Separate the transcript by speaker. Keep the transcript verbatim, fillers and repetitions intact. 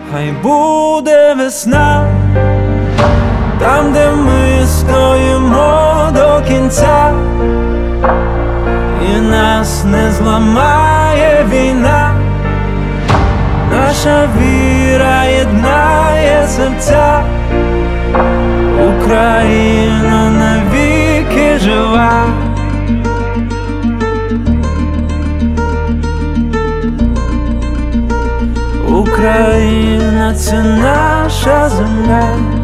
Speaker 1: хай буде весна, там, де ми стоїмо до кінця, і нас не зламає війна, наша віра єднає серця, Україна навіки жива. Україна — це наша земля.